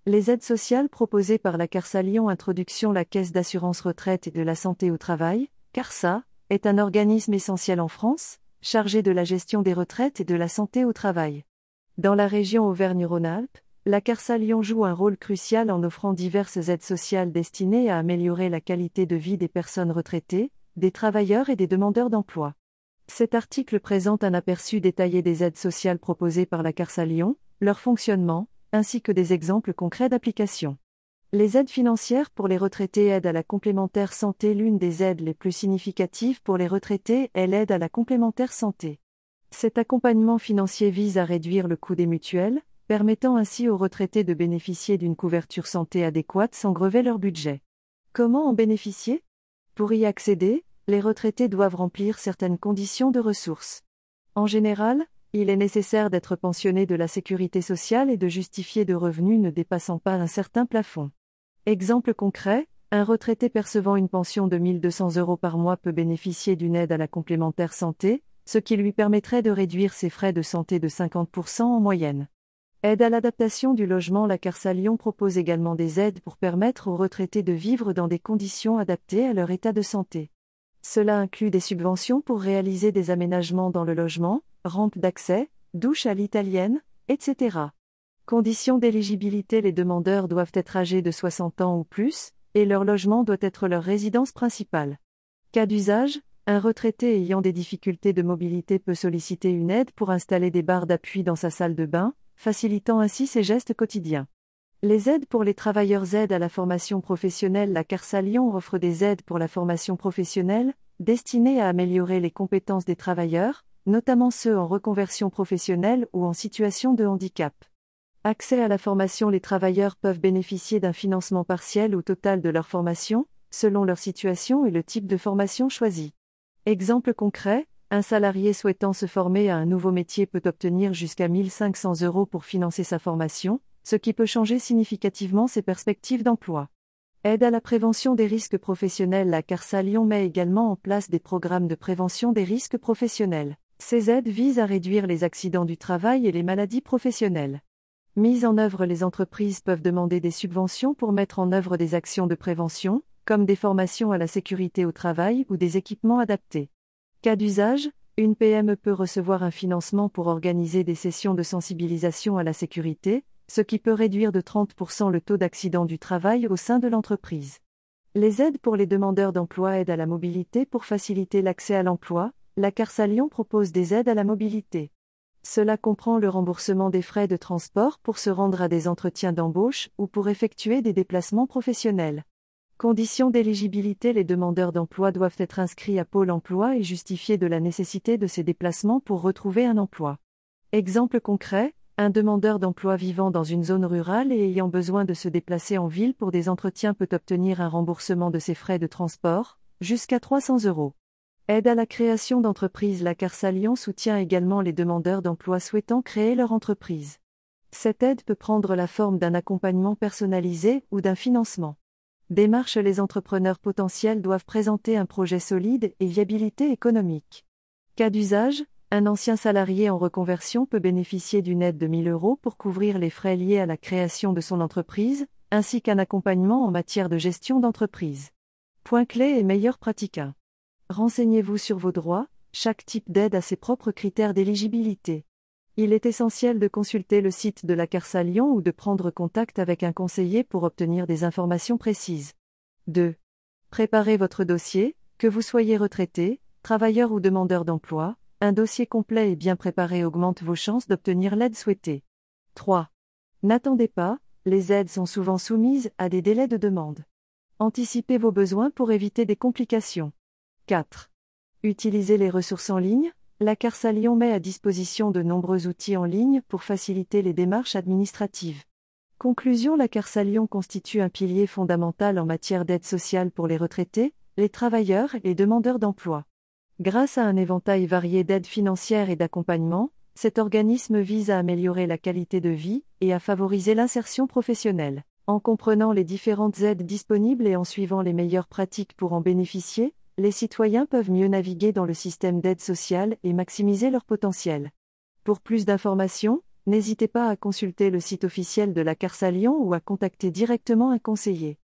Les aides sociales proposées par la CARSA Lyon. Introduction. La Caisse d'assurance retraite et de la santé au travail, CARSA, est un organisme essentiel en France, chargé de la gestion des retraites et de la santé au travail. Dans la région Auvergne-Rhône-Alpes, la CARSA Lyon joue un rôle crucial en offrant diverses aides sociales destinées à améliorer la qualité de vie des personnes retraitées, des travailleurs et des demandeurs d'emploi. Cet article présente un aperçu détaillé des aides sociales proposées par la CARSA Lyon, leur fonctionnement, ainsi que des exemples concrets d'application. Les aides financières pour les retraités. Aide à la complémentaire santé. L'une des aides les plus significatives pour les retraités est l'aide à la complémentaire santé. Cet accompagnement financier vise à réduire le coût des mutuelles, permettant ainsi aux retraités de bénéficier d'une couverture santé adéquate sans grever leur budget. Comment en bénéficier ? Pour y accéder, les retraités doivent remplir certaines conditions de ressources. En général, il est nécessaire d'être pensionné de la sécurité sociale et de justifier de revenus ne dépassant pas un certain plafond. Exemple concret, un retraité percevant une pension de 1 200 € par mois peut bénéficier d'une aide à la complémentaire santé, ce qui lui permettrait de réduire ses frais de santé de 50% en moyenne. Aide à l'adaptation du logement. La CARSA Lyon propose également des aides pour permettre aux retraités de vivre dans des conditions adaptées à leur état de santé. Cela inclut des subventions pour réaliser des aménagements dans le logement, rampe d'accès, douche à l'italienne, etc. Conditions d'éligibilité. Les demandeurs doivent être âgés de 60 ans ou plus, et leur logement doit être leur résidence principale. Cas d'usage, un retraité ayant des difficultés de mobilité peut solliciter une aide pour installer des barres d'appui dans sa salle de bain, facilitant ainsi ses gestes quotidiens. Les aides pour les travailleurs. Aide à la formation professionnelle. La CARSA Lyon offre des aides pour la formation professionnelle, destinées à améliorer les compétences des travailleurs, notamment ceux en reconversion professionnelle ou en situation de handicap. Accès à la formation. Les travailleurs peuvent bénéficier d'un financement partiel ou total de leur formation, selon leur situation et le type de formation choisie. Exemple concret, un salarié souhaitant se former à un nouveau métier peut obtenir jusqu'à 1 500 € pour financer sa formation, ce qui peut changer significativement ses perspectives d'emploi. Aide à la prévention des risques professionnels. La CARSA Lyon met également en place des programmes de prévention des risques professionnels. Ces aides visent à réduire les accidents du travail et les maladies professionnelles. Mise en œuvre. Les entreprises peuvent demander des subventions pour mettre en œuvre des actions de prévention, comme des formations à la sécurité au travail ou des équipements adaptés. Cas d'usage, une PME peut recevoir un financement pour organiser des sessions de sensibilisation à la sécurité, ce qui peut réduire de 30% le taux d'accident du travail au sein de l'entreprise. Les aides pour les demandeurs d'emploi. Aide à la mobilité. Pour faciliter l'accès à l'emploi, la CARSA Lyon propose des aides à la mobilité. Cela comprend le remboursement des frais de transport pour se rendre à des entretiens d'embauche ou pour effectuer des déplacements professionnels. Conditions d'éligibilité. Les demandeurs d'emploi doivent être inscrits à Pôle emploi et justifier de la nécessité de ces déplacements pour retrouver un emploi. Exemple concret, un demandeur d'emploi vivant dans une zone rurale et ayant besoin de se déplacer en ville pour des entretiens peut obtenir un remboursement de ses frais de transport, jusqu'à 300 €. Aide à la création d'entreprises. La CARSA Lyon soutient également les demandeurs d'emploi souhaitant créer leur entreprise. Cette aide peut prendre la forme d'un accompagnement personnalisé ou d'un financement. Démarche. Les entrepreneurs potentiels doivent présenter un projet solide et viabilité économique. Cas d'usage, un ancien salarié en reconversion peut bénéficier d'une aide de 1 000 € pour couvrir les frais liés à la création de son entreprise, ainsi qu'un accompagnement en matière de gestion d'entreprise. Points clés et meilleures pratiques. Renseignez-vous sur vos droits. Chaque type d'aide a ses propres critères d'éligibilité. Il est essentiel de consulter le site de la CARSA Lyon ou de prendre contact avec un conseiller pour obtenir des informations précises. 2. Préparez votre dossier, que vous soyez retraité, travailleur ou demandeur d'emploi. Un dossier complet et bien préparé augmente vos chances d'obtenir l'aide souhaitée. 3. N'attendez pas, les aides sont souvent soumises à des délais de demande. Anticipez vos besoins pour éviter des complications. 4. Utilisez les ressources en ligne. La CARSA Lyon met à disposition de nombreux outils en ligne pour faciliter les démarches administratives. Conclusion. La CARSA Lyon constitue un pilier fondamental en matière d'aide sociale pour les retraités, les travailleurs et les demandeurs d'emploi. Grâce à un éventail varié d'aides financières et d'accompagnement, cet organisme vise à améliorer la qualité de vie et à favoriser l'insertion professionnelle. En comprenant les différentes aides disponibles et en suivant les meilleures pratiques pour en bénéficier, les citoyens peuvent mieux naviguer dans le système d'aide sociale et maximiser leur potentiel. Pour plus d'informations, N'hésitez pas à consulter le site officiel de la CARSA Lyon ou à contacter directement un conseiller.